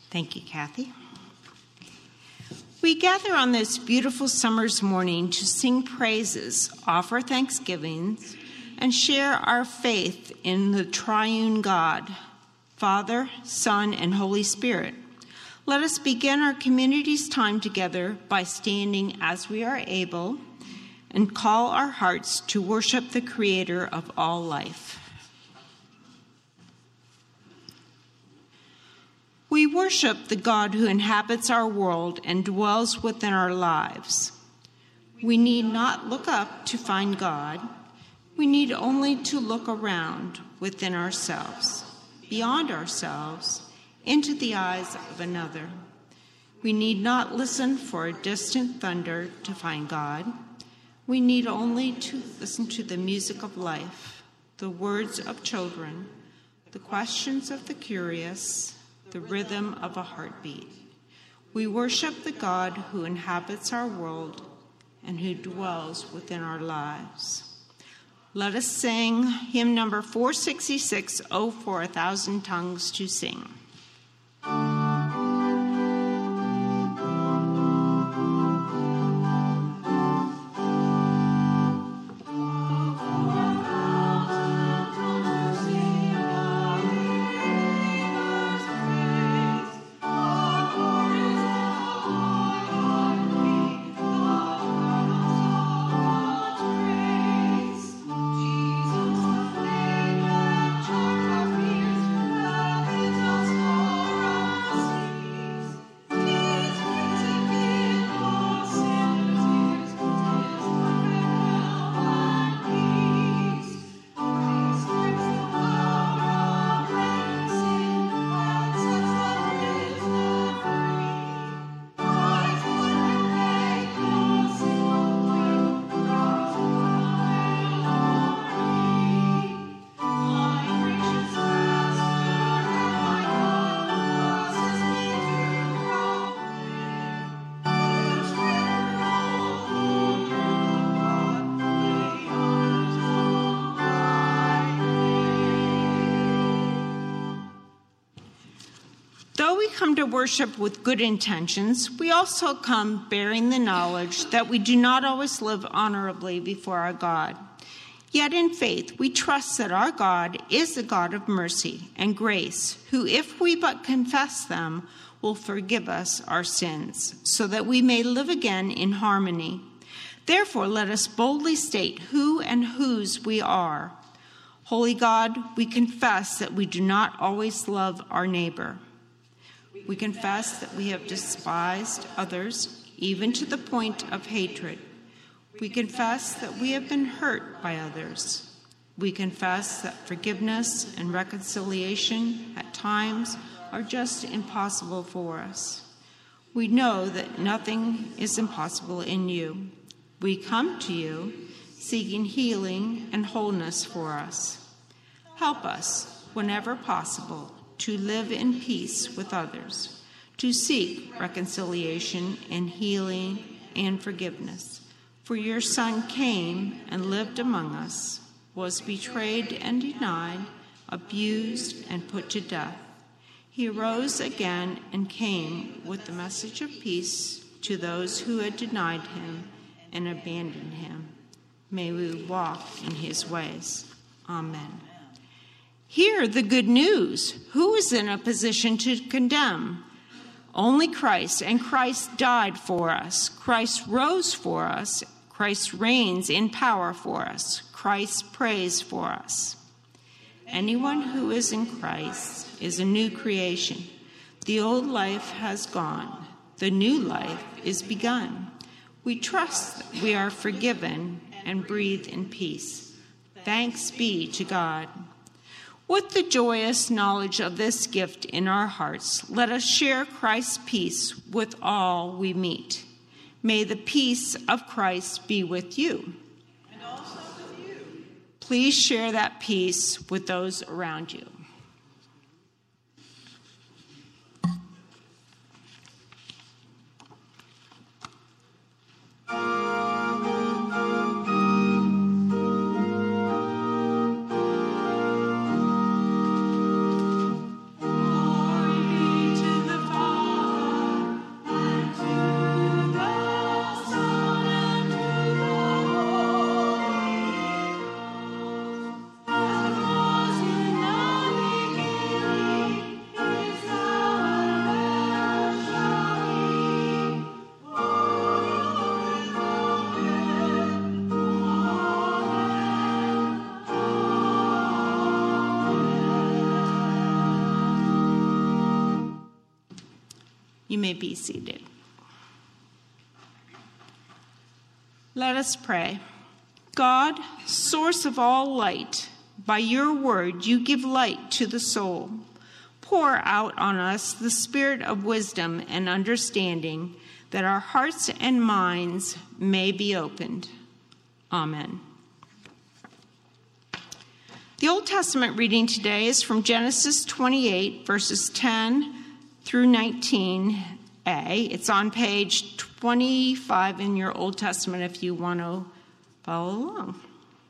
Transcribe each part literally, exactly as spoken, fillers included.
Thank you, Kathy. We gather on this beautiful summer's morning to sing praises, offer thanksgivings, and share our faith in the triune God, Father, Son, and Holy Spirit. Let us begin our community's time together by standing as we are able and call our hearts to worship the Creator of all life. We worship the God who inhabits our world and dwells within our lives. We need not look up to find God. We need only to look around within ourselves, beyond ourselves, into the eyes of another. We need not listen for a distant thunder to find God. We need only to listen to the music of life, the words of children, the questions of the curious, the rhythm of a heartbeat. We worship the God who inhabits our world and who dwells within our lives. Let us sing hymn number four sixty-six, Oh, for a Thousand Tongues to Sing. Come to worship with good intentions, we also come bearing the knowledge that we do not always live honorably before our God. Yet in faith, we trust that our God is the God of mercy and grace, who, if we but confess them, will forgive us our sins, so that we may live again in harmony. Therefore, let us boldly state who and whose we are. Holy God, we confess that we do not always love our neighbor. We confess that we have despised others, even to the point of hatred. We confess that we have been hurt by others. We confess that forgiveness and reconciliation at times are just impossible for us. We know that nothing is impossible in you. We come to you seeking healing and wholeness for us. Help us, whenever possible, to live in peace with others, to seek reconciliation and healing and forgiveness. For your Son came and lived among us, was betrayed and denied, abused and put to death. He arose again and came with the message of peace to those who had denied him and abandoned him. May we walk in his ways. Amen. Hear the good news. Who is in a position to condemn? Only Christ, and Christ died for us. Christ rose for us. Christ reigns in power for us. Christ prays for us. Anyone who is in Christ is a new creation. The old life has gone. The new life is begun. We trust that we are forgiven and breathe in peace. Thanks be to God. With the joyous knowledge of this gift in our hearts, let us share Christ's peace with all we meet. May the peace of Christ be with you. And also with you. Please share that peace with those around you. Glory be to the Father, You may be seated. Let us pray. God, source of all light, by your word you give light to the soul. Pour out on us the spirit of wisdom and understanding, that our hearts and minds may be opened. Amen. The Old Testament reading today is from Genesis twenty-eight, verses ten through nineteen a. It's on page twenty-five in your Old Testament if you want to follow along.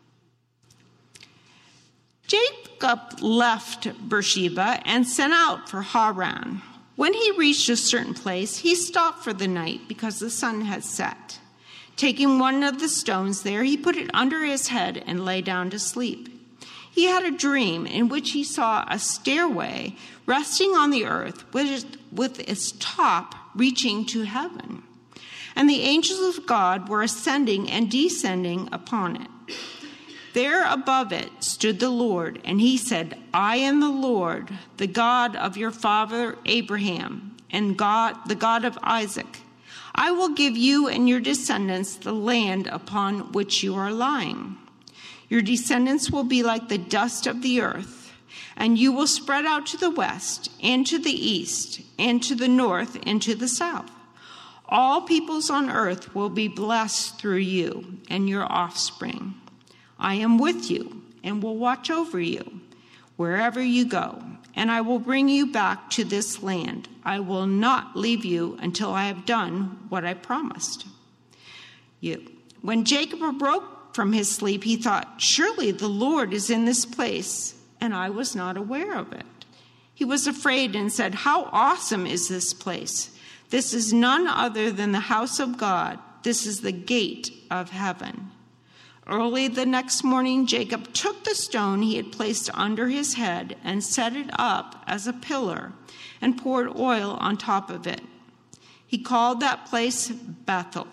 Jacob left Beersheba and set out for Haran. When he reached a certain place, he stopped for the night because the sun had set. Taking one of the stones there, he put it under his head and lay down to sleep. He had a dream in which he saw a stairway resting on the earth with, with its top reaching to heaven. And the angels of God were ascending and descending upon it. There above it stood the Lord, and he said, I am the Lord, the God of your father Abraham, and God, the God of Isaac. I will give you and your descendants the land upon which you are lying. Your descendants will be like the dust of the earth, and you will spread out to the west, and to the east, and to the north, and to the south. All peoples on earth will be blessed through you and your offspring. I am with you and will watch over you wherever you go, and I will bring you back to this land. I will not leave you until I have done what I promised you. When Jacob awoke from his sleep, he thought, surely the Lord is in this place, and I was not aware of it. He was afraid and said, how awesome is this place? This is none other than the house of God. This is the gate of heaven. Early the next morning, Jacob took the stone he had placed under his head and set it up as a pillar and poured oil on top of it. He called that place Bethel.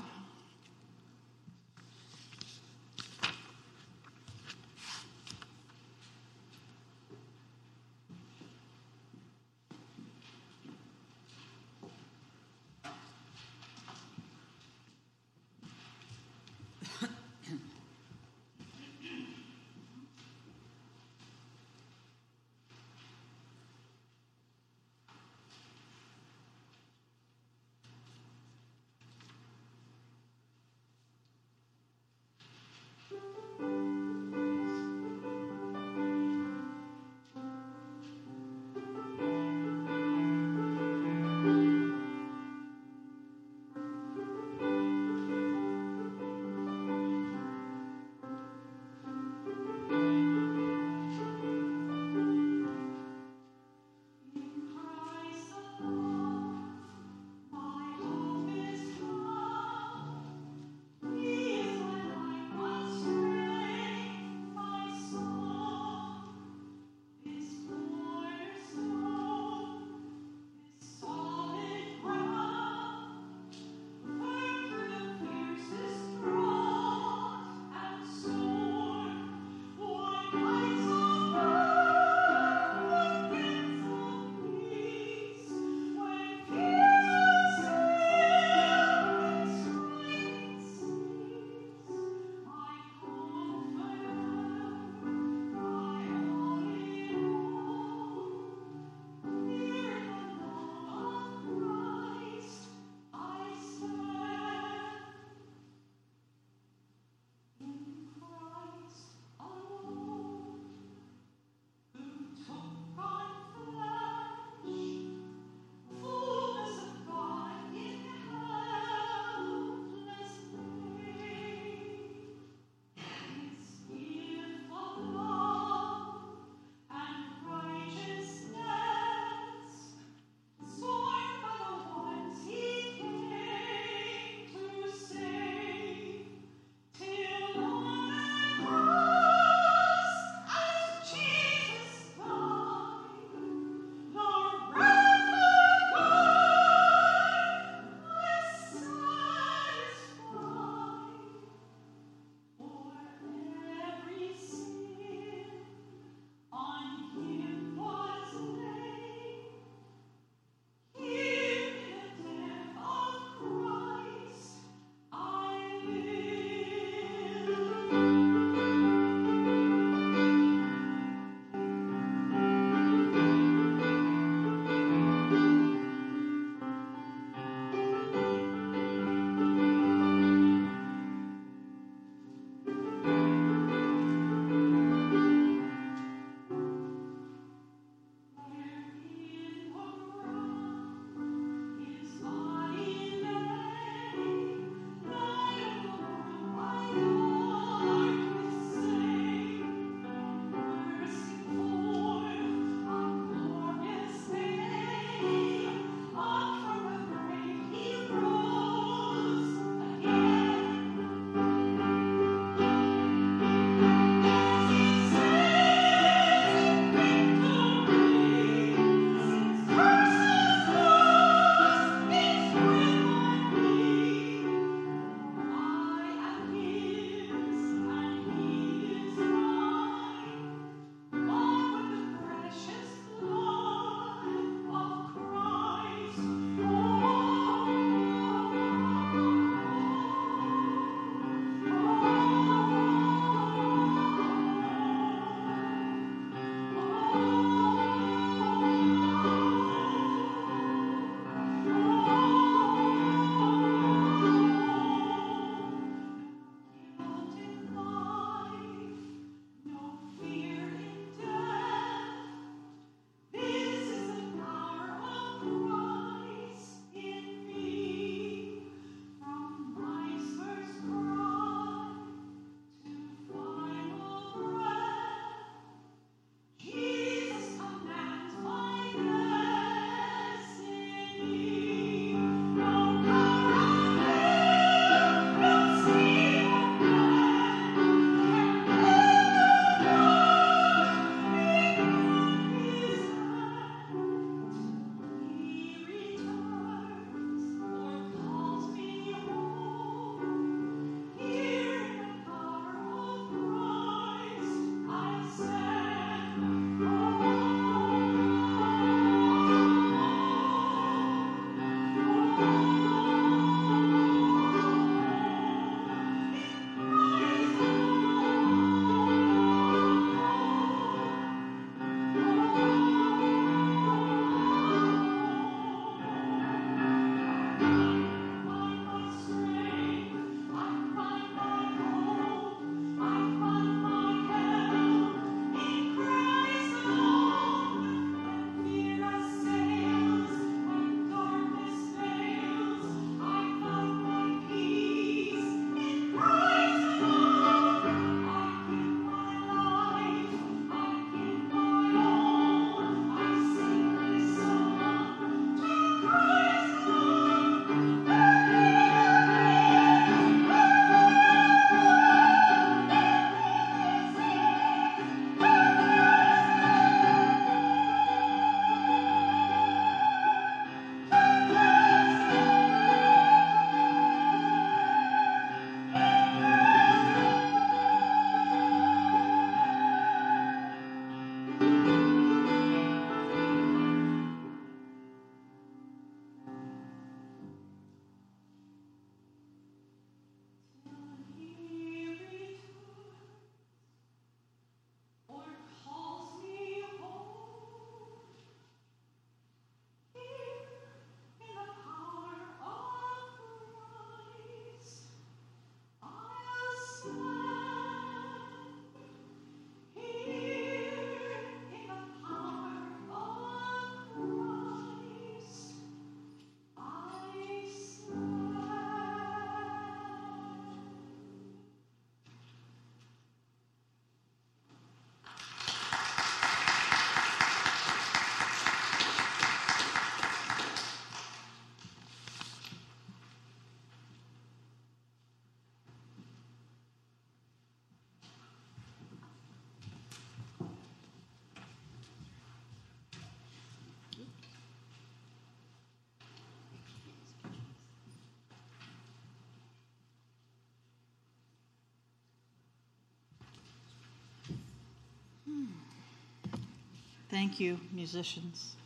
Thank you, musicians.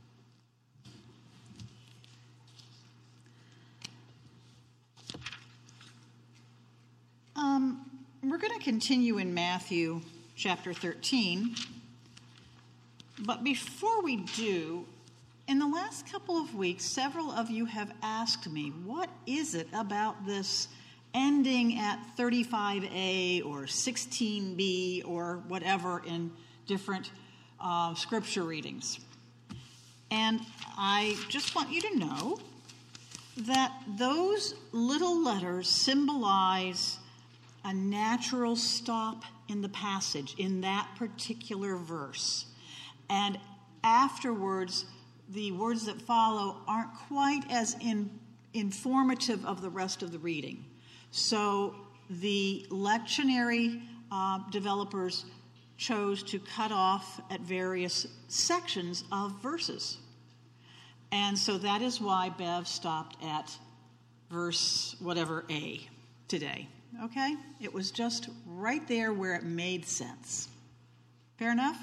Um, we're going to continue in Matthew chapter thirteen. But before we do, in the last couple of weeks, several of you have asked me, what is it about this ending at thirty-five A or sixteen B or whatever in different uh, scripture readings? And I just want you to know that those little letters symbolize a natural stop in the passage, in that particular verse. And afterwards, the words that follow aren't quite as in, informative of the rest of the reading. So the lectionary uh, developers chose to cut off at various sections of verses. And so that is why Bev stopped at verse whatever A today. Okay? It was just right there where it made sense. Fair enough?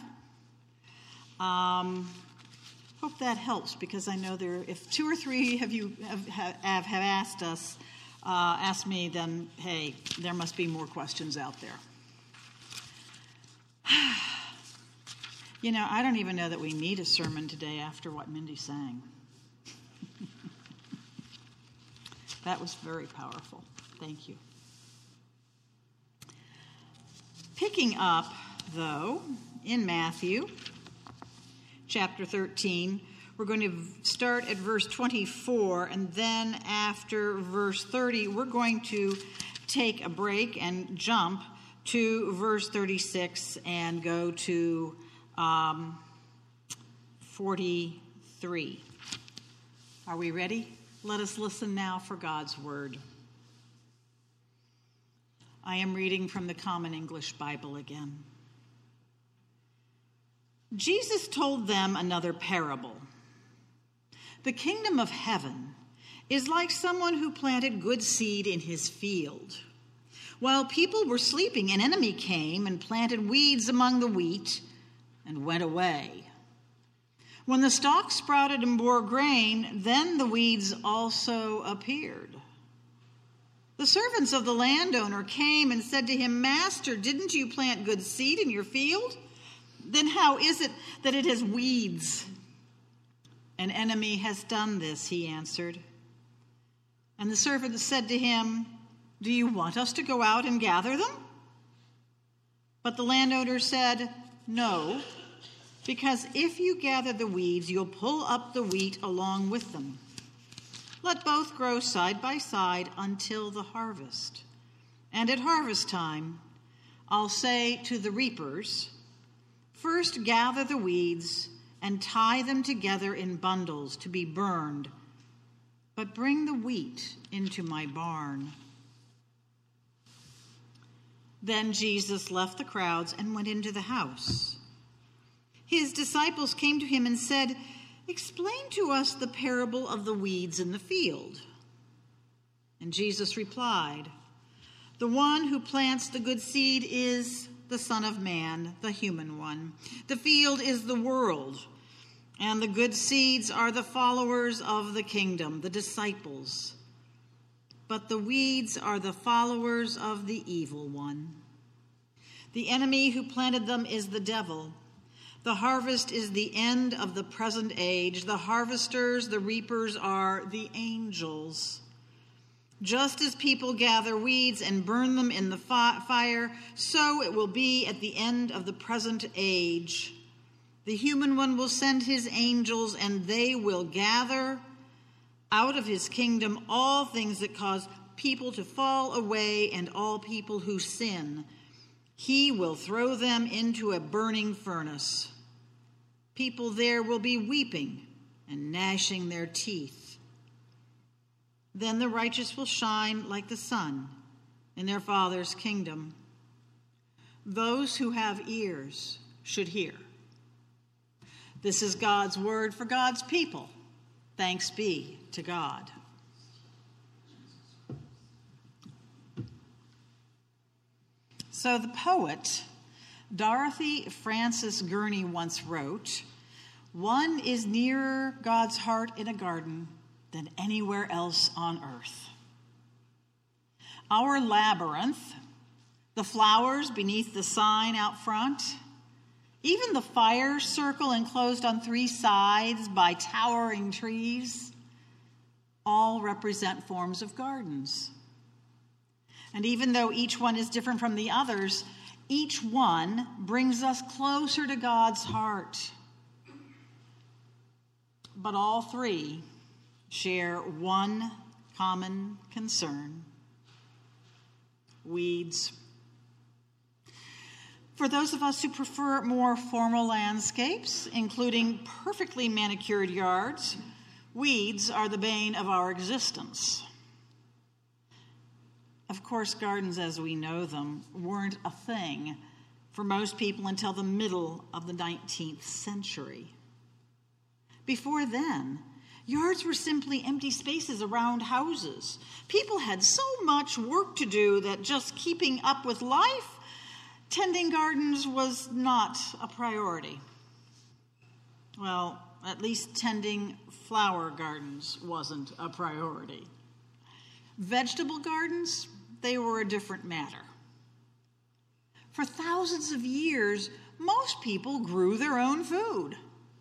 Um, hope that helps, because I know there, if two or three of you have, have, have asked us, uh, asked me, then, hey, there must be more questions out there. You know, I don't even know that we need a sermon today after what Mindy sang. That was very powerful. Thank you. Picking up, though, in Matthew chapter thirteen, we're going to start at verse twenty-four, and then after verse thirty, we're going to take a break and jump to verse thirty-six and go to um, forty-three. Are we ready? Let us listen now for God's word. I am reading from the Common English Bible again. Jesus told them another parable. The kingdom of heaven is like someone who planted good seed in his field. While people were sleeping, an enemy came and planted weeds among the wheat and went away. When the stalk sprouted and bore grain, then the weeds also appeared. The servants of the landowner came and said to him, "Master, didn't you plant good seed in your field? Then how is it that it has weeds?" "An enemy has done this," he answered. And the servants said to him, "Do you want us to go out and gather them?" But the landowner said, "No, because if you gather the weeds, you'll pull up the wheat along with them. Let both grow side by side until the harvest. And at harvest time, I'll say to the reapers, 'First gather the weeds and tie them together in bundles to be burned, but bring the wheat into my barn.'" Then Jesus left the crowds and went into the house. His disciples came to him and said, "Explain to us the parable of the weeds in the field." And Jesus replied, "The one who plants the good seed is the Son of Man, the human one. The field is the world, and the good seeds are the followers of the kingdom, the disciples. But the weeds are the followers of the evil one. The enemy who planted them is the devil. The harvest is the end of the present age. The harvesters, the reapers, are the angels. Just as people gather weeds and burn them in the fi- fire, so it will be at the end of the present age. The human one will send his angels, and they will gather out of his kingdom all things that cause people to fall away and all people who sin. He will throw them into a burning furnace. People there will be weeping and gnashing their teeth. Then the righteous will shine like the sun in their Father's kingdom. Those who have ears should hear." This is God's word for God's people. Thanks be to God. So the poet Dorothy Frances Gurney once wrote, "One is nearer God's heart in a garden than anywhere else on earth." Our labyrinth, the flowers beneath the sign out front, even the fire circle enclosed on three sides by towering trees, all represent forms of gardens. And even though each one is different from the others, each one brings us closer to God's heart. But all three share one common concern: weeds. For those of us who prefer more formal landscapes, including perfectly manicured yards, weeds are the bane of our existence. Of course, gardens as we know them weren't a thing for most people until the middle of the nineteenth century. Before then, yards were simply empty spaces around houses. People had so much work to do that just keeping up with life, tending gardens was not a priority. Well, at least tending flower gardens wasn't a priority. Vegetable gardens, they were a different matter. For thousands of years, most people grew their own food.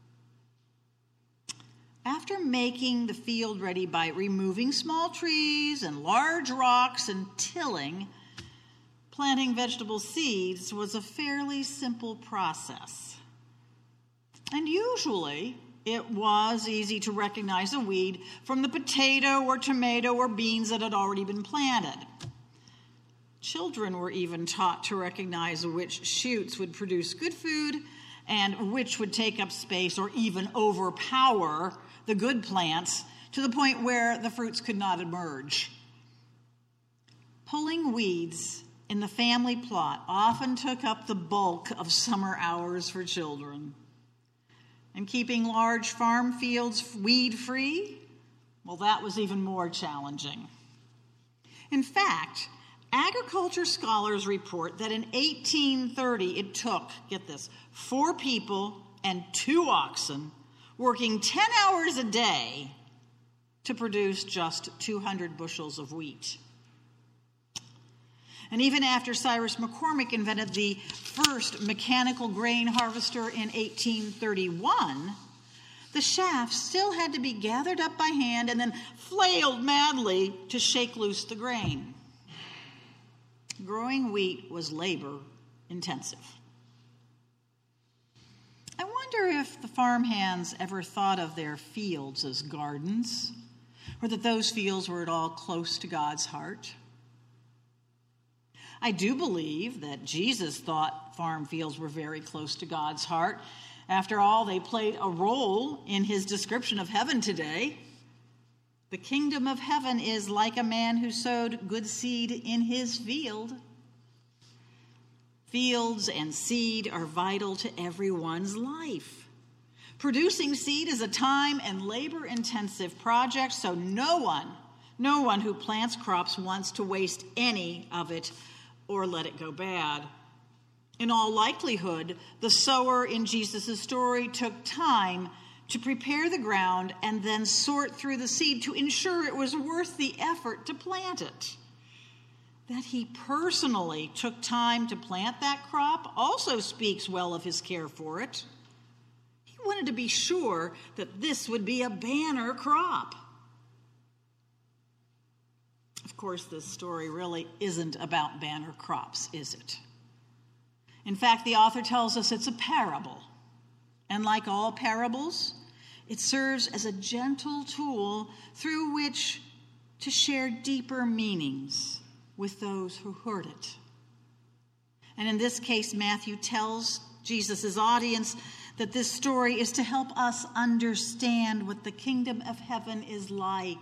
After making the field ready by removing small trees and large rocks and tilling, planting vegetable seeds was a fairly simple process. And usually, it was easy to recognize a weed from the potato or tomato or beans that had already been planted. Children were even taught to recognize which shoots would produce good food and which would take up space or even overpower the good plants to the point where the fruits could not emerge. Pulling weeds in the family plot often took up the bulk of summer hours for children. And keeping large farm fields weed-free, well, that was even more challenging. In fact, agriculture scholars report that in eighteen thirty it took, get this, four people and two oxen working ten hours a day to produce just two hundred bushels of wheat. And even after Cyrus McCormick invented the first mechanical grain harvester in eighteen thirty-one, the shafts still had to be gathered up by hand and then flailed madly to shake loose the grain. Growing wheat was labor intensive. I wonder if the farmhands ever thought of their fields as gardens, or that those fields were at all close to God's heart. I do believe that Jesus thought farm fields were very close to God's heart. After all, they played a role in his description of heaven today. The kingdom of heaven is like a man who sowed good seed in his field. Fields and seed are vital to everyone's life. Producing seed is a time and labor-intensive project, so no one, no one who plants crops wants to waste any of it or let it go bad. In all likelihood, the sower in Jesus' story took time to prepare the ground and then sort through the seed to ensure it was worth the effort to plant it. That he personally took time to plant that crop also speaks well of his care for it. He wanted to be sure that this would be a banner crop. Of course, this story really isn't about banner crops, is it? In fact, the author tells us it's a parable. And like all parables, it serves as a gentle tool through which to share deeper meanings with those who heard it. And in this case, Matthew tells Jesus' audience that this story is to help us understand what the kingdom of heaven is like.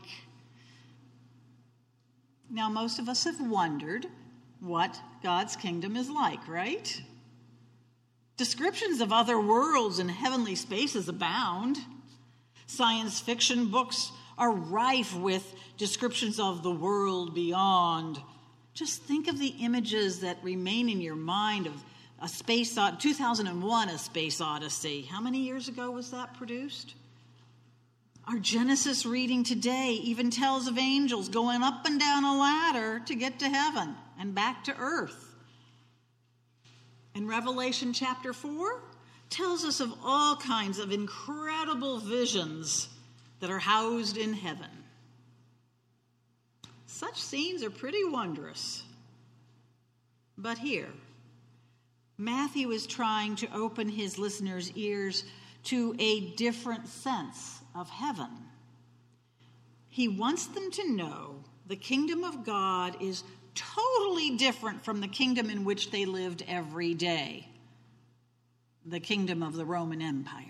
Now, most of us have wondered what God's kingdom is like, right? Descriptions of other worlds and heavenly spaces abound. Science fiction books are rife with descriptions of the world beyond. Just think of the images that remain in your mind of, A Space Od- two thousand one, A Space Odyssey. How many years ago was that produced? Our Genesis reading today even tells of angels going up and down a ladder to get to heaven and back to earth. And Revelation chapter four tells us of all kinds of incredible visions that are housed in heaven. Such scenes are pretty wondrous. But here, Matthew is trying to open his listeners' ears to a different sense of heaven. He wants them to know the kingdom of God is totally different from the kingdom in which they lived every day, the kingdom of the Roman Empire.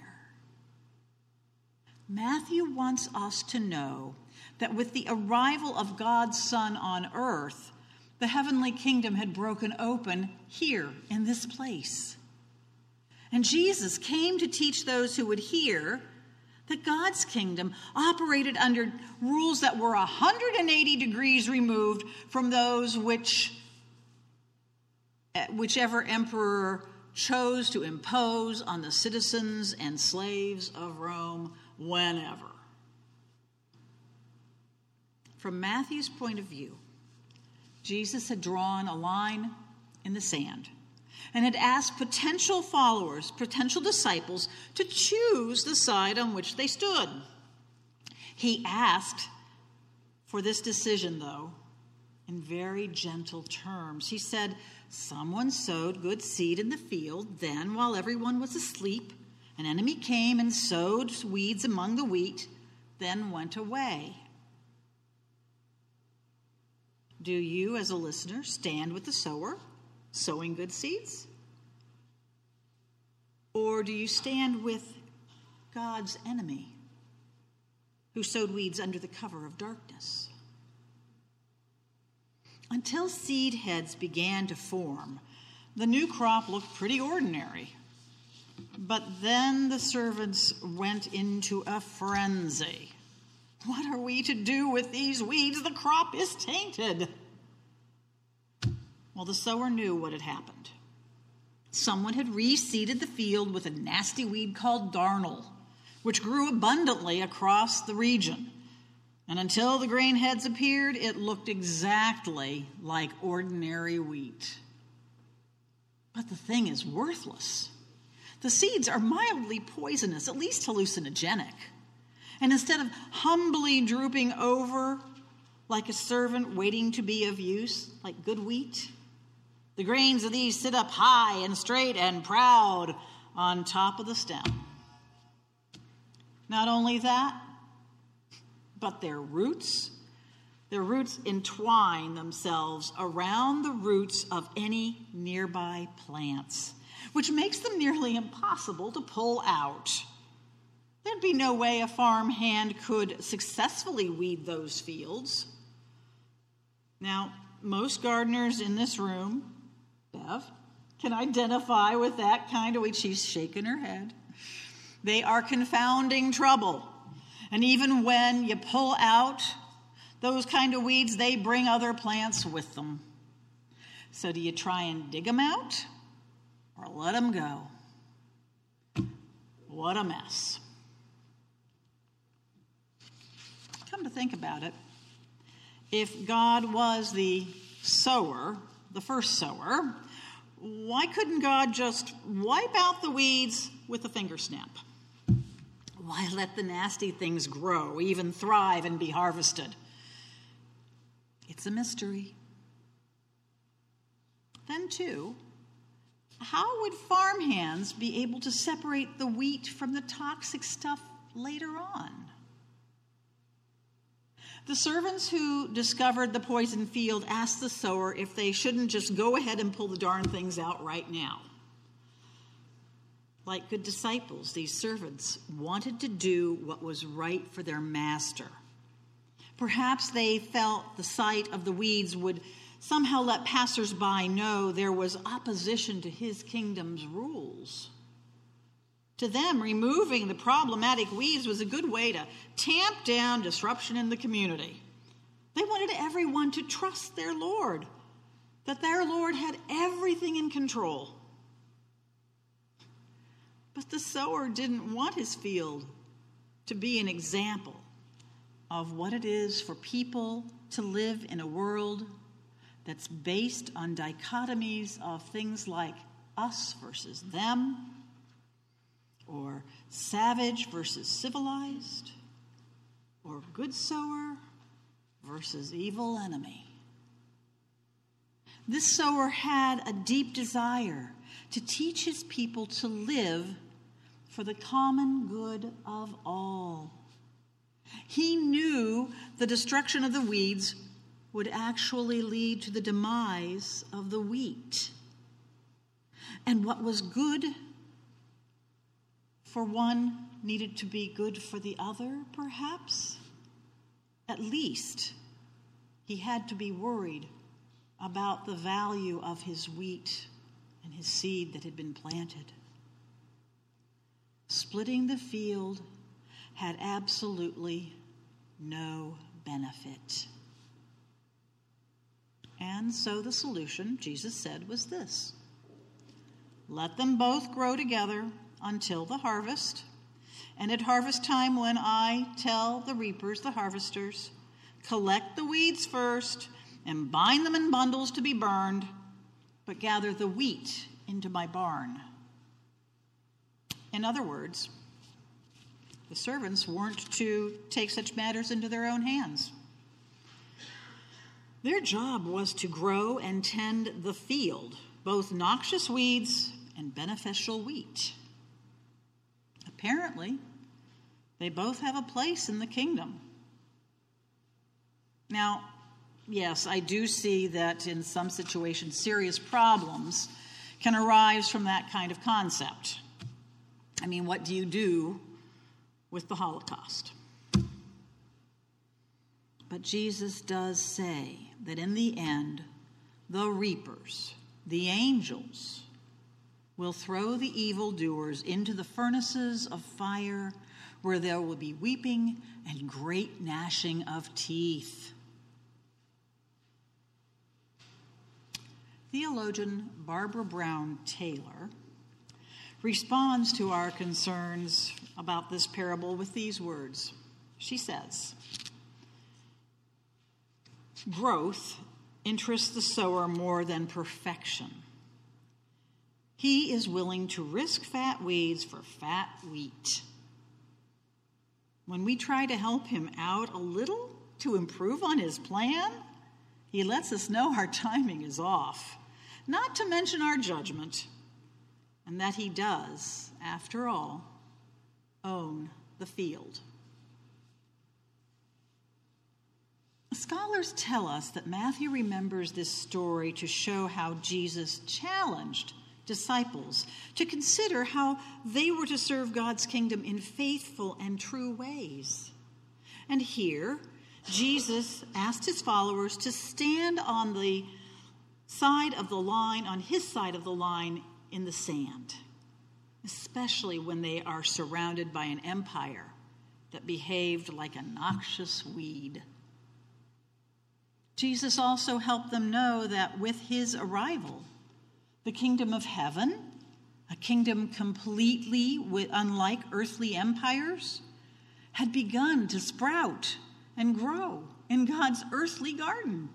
Matthew wants us to know that with the arrival of God's Son on earth, the heavenly kingdom had broken open here in this place. And Jesus came to teach those who would hear that God's kingdom operated under rules that were one hundred eighty degrees removed from those which whichever emperor chose to impose on the citizens and slaves of Rome whenever. From Matthew's point of view, Jesus had drawn a line in the sand and had asked potential followers, potential disciples, to choose the side on which they stood. He asked for this decision, though, in very gentle terms. He said, "Someone sowed good seed in the field. Then, while everyone was asleep, an enemy came and sowed weeds among the wheat, then went away." Do you, as a listener, stand with the sower, sowing good seeds? Or do you stand with God's enemy, who sowed weeds under the cover of darkness? Until seed heads began to form, the new crop looked pretty ordinary. But then the servants went into a frenzy. What are we to do with these weeds? The crop is tainted. Well, the sower knew what had happened. Someone had reseeded the field with a nasty weed called darnel, which grew abundantly across the region. And until the grain heads appeared, it looked exactly like ordinary wheat. But the thing is worthless. The seeds are mildly poisonous, at least hallucinogenic. And instead of humbly drooping over like a servant waiting to be of use, like good wheat, the grains of these sit up high and straight and proud on top of the stem. Not only that, but their roots, their roots entwine themselves around the roots of any nearby plants, which makes them nearly impossible to pull out. There'd be no way a farm hand could successfully weed those fields. Now, most gardeners in this room, Bev, can identify with that kind of weed. She's shaking her head. They are confounding trouble. And even when you pull out those kind of weeds, they bring other plants with them. So do you try and dig them out or let them go? What a mess. Come to think about it, if God was the sower, the first sower, why couldn't God just wipe out the weeds with a finger snap? Why let the nasty things grow, even thrive and be harvested? It's a mystery. Then, too, how would farmhands be able to separate the wheat from the toxic stuff later on? The servants who discovered the poison field asked the sower if they shouldn't just go ahead and pull the darn things out right now. Like good disciples, these servants wanted to do what was right for their master. Perhaps they felt the sight of the weeds would somehow let passersby know there was opposition to his kingdom's rules. To them, removing the problematic weeds was a good way to tamp down disruption in the community. They wanted everyone to trust their Lord, that their Lord had everything in control. But the sower didn't want his field to be an example of what it is for people to live in a world that's based on dichotomies of things like us versus them, or savage versus civilized, or good sower versus evil enemy. This sower had a deep desire to teach his people to live for the common good of all. He knew the destruction of the weeds would actually lead to the demise of the wheat. And what was good for one needed to be good for the other, perhaps? At least he had to be worried about the value of his wheat and his seed that had been planted. Splitting the field had absolutely no benefit. And so the solution, Jesus said, was this: let them both grow together until the harvest. And at harvest time, when I tell the reapers, the harvesters, collect the weeds first and bind them in bundles to be burned, but gather the wheat into my barn. In other words, the servants weren't to take such matters into their own hands. Their job was to grow and tend the field, both noxious weeds and beneficial wheat. Apparently, they both have a place in the kingdom. Now, yes, I do see that in some situations, serious problems can arise from that kind of concept. I mean, what do you do with the Holocaust? But Jesus does say that in the end, the reapers, the angels, will throw the evildoers into the furnaces of fire, where there will be weeping and great gnashing of teeth. Theologian Barbara Brown Taylor responds to our concerns about this parable with these words. She says, growth interests the sower more than perfection. He is willing to risk fat weeds for fat wheat. When we try to help him out a little to improve on his plan, he lets us know our timing is off, not to mention our judgment, and that he does, after all, own the field. Scholars tell us that Matthew remembers this story to show how Jesus challenged disciples to consider how they were to serve God's kingdom in faithful and true ways. And here, Jesus asked his followers to stand on the side of the line, on his side of the line in the sand, especially when they are surrounded by an empire that behaved like a noxious weed. Jesus also helped them know that with his arrival, the kingdom of heaven, a kingdom completely unlike earthly empires, had begun to sprout and grow in God's earthly garden.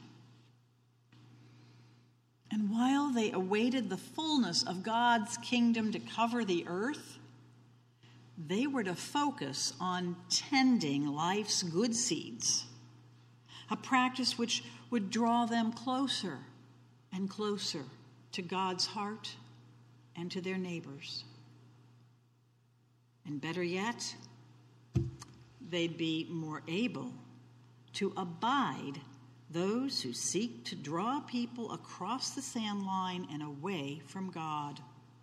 And while they awaited the fullness of God's kingdom to cover the earth, they were to focus on tending life's good seeds, a practice which would draw them closer and closer to God's heart and to their neighbors. And better yet, they'd be more able to abide those who seek to draw people across the sand line and away from God.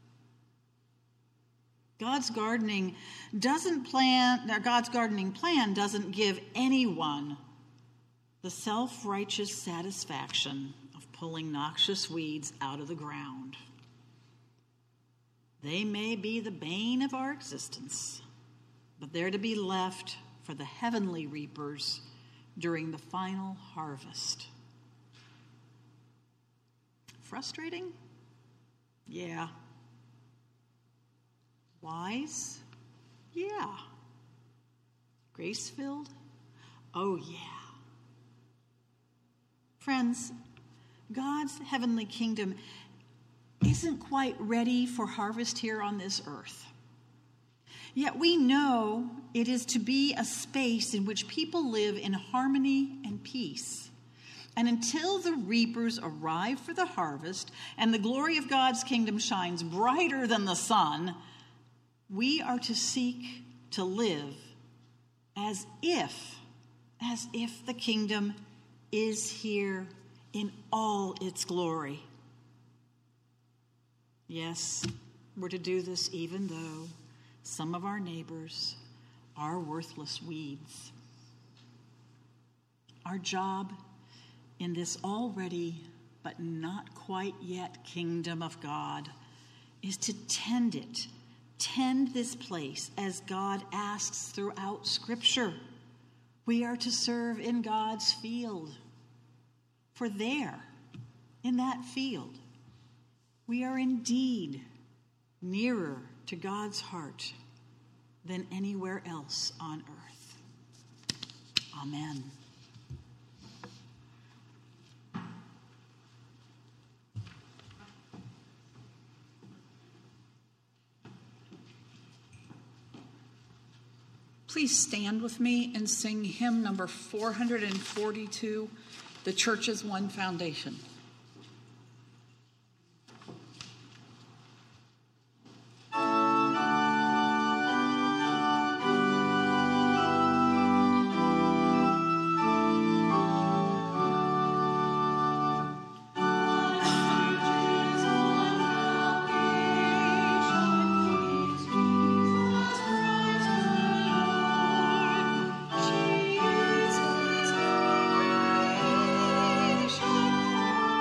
God's gardening doesn't plan, God's gardening plan doesn't give anyone the self-righteous satisfaction of pulling noxious weeds out of the ground. They may be the bane of our existence, but they're to be left for the heavenly reapers during the final harvest. Frustrating? Yeah. Wise? Yeah. Grace-filled? Oh, yeah. Friends, God's heavenly kingdom isn't quite ready for harvest here on this earth. Yet we know it is to be a space in which people live in harmony and peace. And until the reapers arrive for the harvest and the glory of God's kingdom shines brighter than the sun, we are to seek to live as if, as if the kingdom is here in all its glory. Yes, we're to do this even though some of our neighbors are worthless weeds. Our job in this already but not quite yet kingdom of God is to tend it, tend this place as God asks throughout Scripture. We are to serve in God's field. For there, in that field, we are indeed nearer to God's heart than anywhere else on earth. Amen. Please stand with me and sing hymn number four hundred forty-two, The Church is One Foundation. Jesus,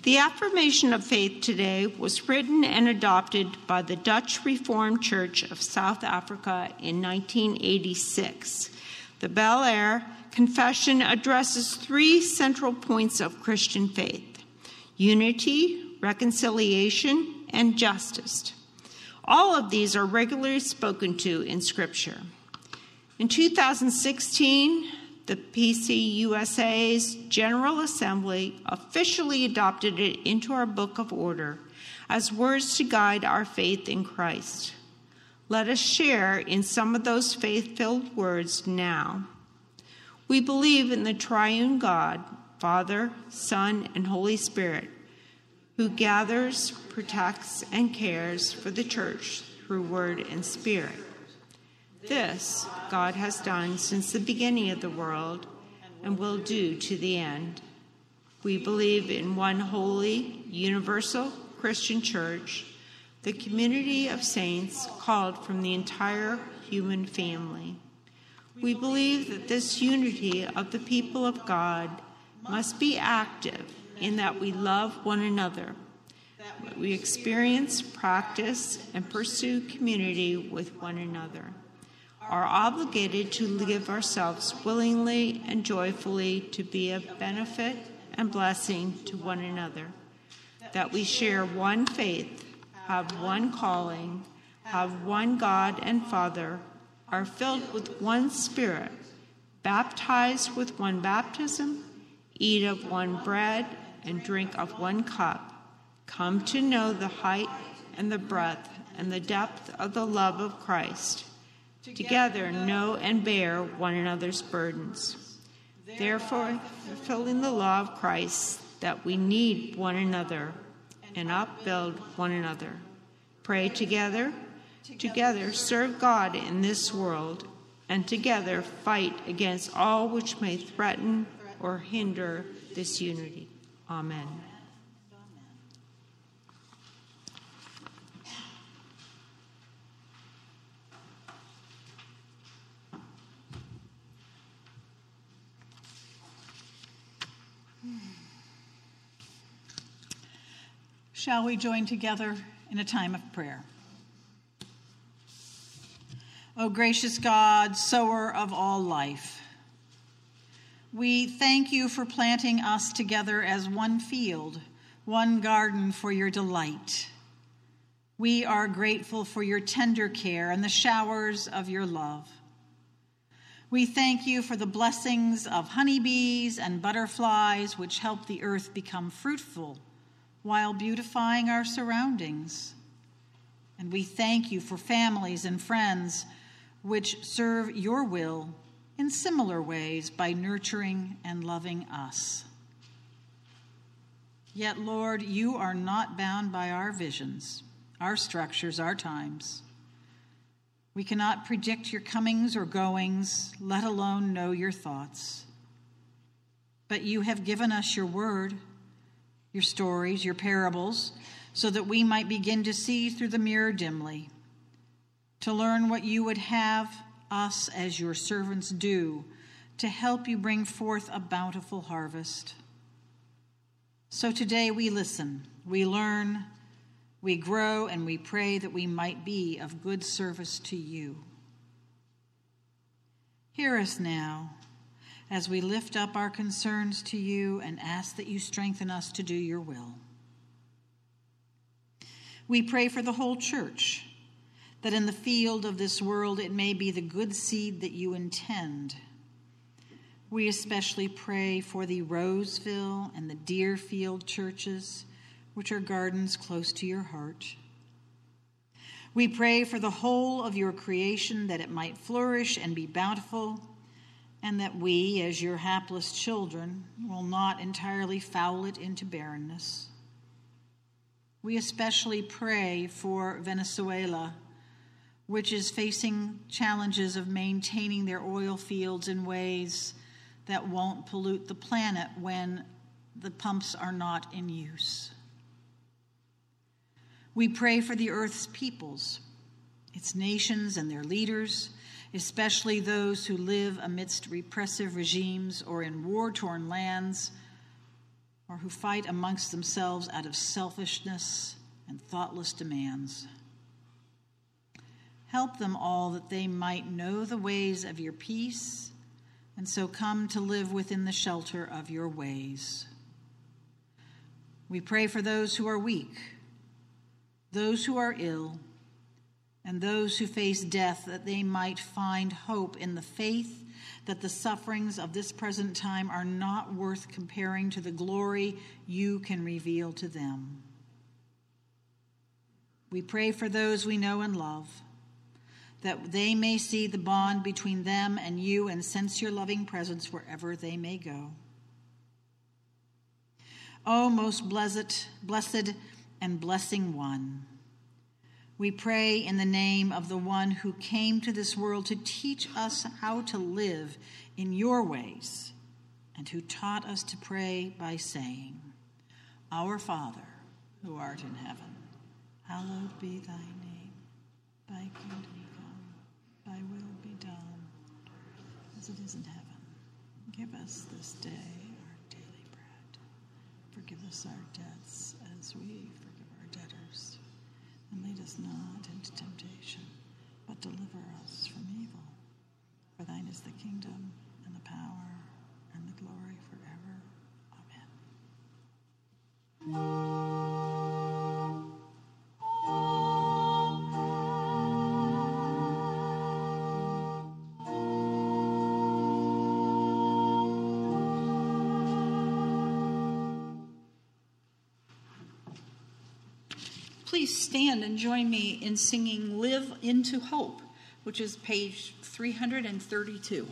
The affirmation of faith today was written and adopted by the Dutch Reformed Church of South Africa in nineteen eighty-six. The Bel Air Confession addresses three central points of Christian faith: unity, reconciliation, and justice. All of these are regularly spoken to in Scripture. In two thousand sixteen, the P C U S A's General Assembly officially adopted it into our Book of Order as words to guide our faith in Christ. Let us share in some of those faith-filled words now. We believe in the triune God, Father, Son, and Holy Spirit, who gathers, protects, and cares for the church through word and spirit. This God has done since the beginning of the world and will do to the end. We believe in one holy, universal Christian church, the community of saints called from the entire human family. We believe that this unity of the people of God must be active in that we love one another. We experience, practice, and pursue community with one another, are obligated to give ourselves willingly and joyfully to be a benefit and blessing to one another, that we share one faith, have one calling, have one God and Father, are filled with one Spirit, baptized with one baptism, eat of one bread, and drink of one cup, come to know the height and the breadth and the depth of the love of Christ, together know and bear one another's burdens. Therefore, fulfilling the law of Christ, that we need one another and upbuild one another. Pray together, together serve God in this world, and together fight against all which may threaten or hinder this unity. Amen. Shall we join together in a time of prayer? O gracious God, sower of all life, we thank you for planting us together as one field, one garden for your delight. We are grateful for your tender care and the showers of your love. We thank you for the blessings of honeybees and butterflies, which help the earth become fruitful while beautifying our surroundings. And we thank you for families and friends which serve your will in similar ways by nurturing and loving us. Yet, Lord, you are not bound by our visions, our structures, our times. We cannot predict your comings or goings, let alone know your thoughts. But you have given us your word, your stories, your parables, so that we might begin to see through the mirror dimly, to learn what you would have us as your servants do, to help you bring forth a bountiful harvest. So today we listen, we learn, we grow, and we pray that we might be of good service to you. Hear us now as we lift up our concerns to you and ask that you strengthen us to do your will. We pray for the whole church, that in the field of this world it may be the good seed that you intend. We especially pray for the Roseville and the Deerfield churches, which are gardens close to your heart. We pray for the whole of your creation, that it might flourish and be bountiful, and that we, as your hapless children, will not entirely foul it into barrenness. We especially pray for Venezuela, which is facing challenges of maintaining their oil fields in ways that won't pollute the planet when the pumps are not in use. We pray for the earth's peoples, its nations and their leaders, especially those who live amidst repressive regimes or in war-torn lands, or who fight amongst themselves out of selfishness and thoughtless demands. Help them all that they might know the ways of your peace and so come to live within the shelter of your ways. We pray for those who are weak, those who are ill, and those who face death, that they might find hope in the faith that the sufferings of this present time are not worth comparing to the glory you can reveal to them. We pray for those we know and love, that they may see the bond between them and you and sense your loving presence wherever they may go. O most blessed, blessed and blessing one, we pray in the name of the one who came to this world to teach us how to live in your ways and who taught us to pray by saying, Our Father, who art in heaven, hallowed be thy name. Thy kingdom come, thy will be done, as it is in heaven. Give us this day our daily bread. Forgive us our debts as we forgive our debtors. And lead us not into temptation, but deliver us from evil. For thine is the kingdom, and the power, and the glory forever. Please stand and join me in singing Live into Hope, which is page three hundred thirty-two.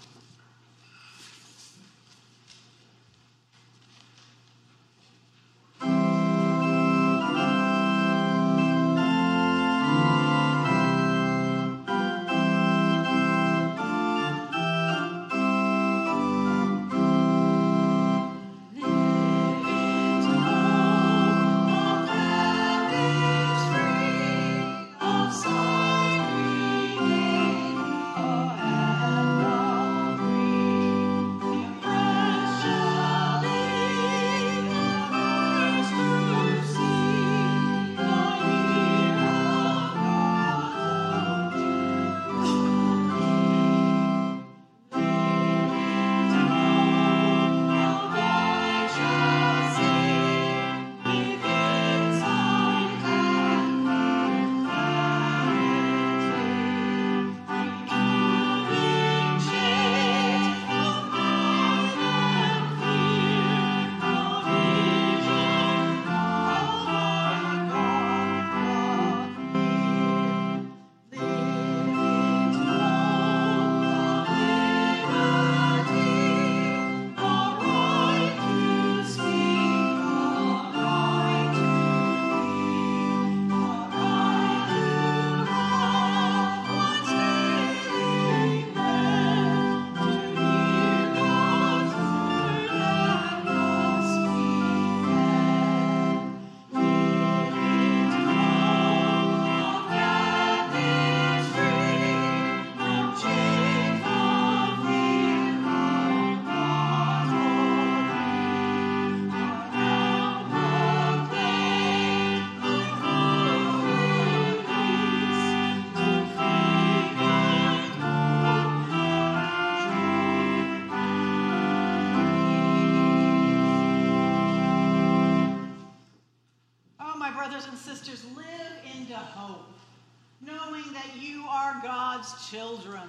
brothers and sisters, live into hope, knowing that you are God's children,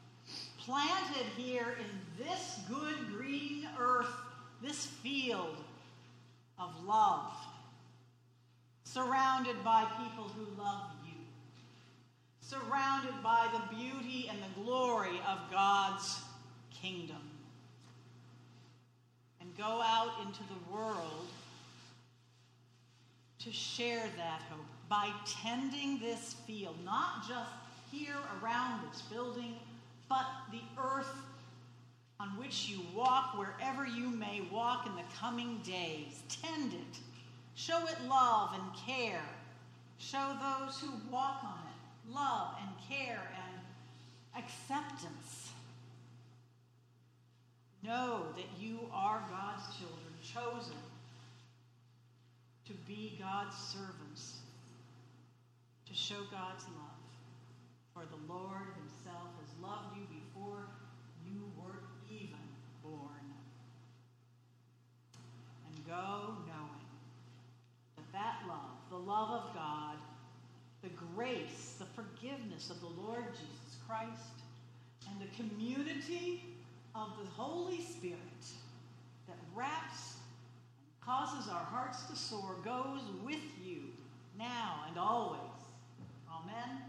planted here in this good green earth, this field of love, surrounded by people who love you, surrounded by the beauty and the glory of God's kingdom. And go out into the world to share that hope by tending this field, not just here around this building, but the earth on which you walk, wherever you may walk in the coming days. Tend it. Show it love and care. Show those who walk on it love and care and acceptance. Know that you are God's children, chosen to be God's servants, to show God's love. For the Lord himself has loved you before you were even born. And go knowing that that love, the love of God, the grace, the forgiveness of the Lord Jesus Christ, and the community of the Holy Spirit that wraps and causes our hearts to soar goes with you now and always. Amen.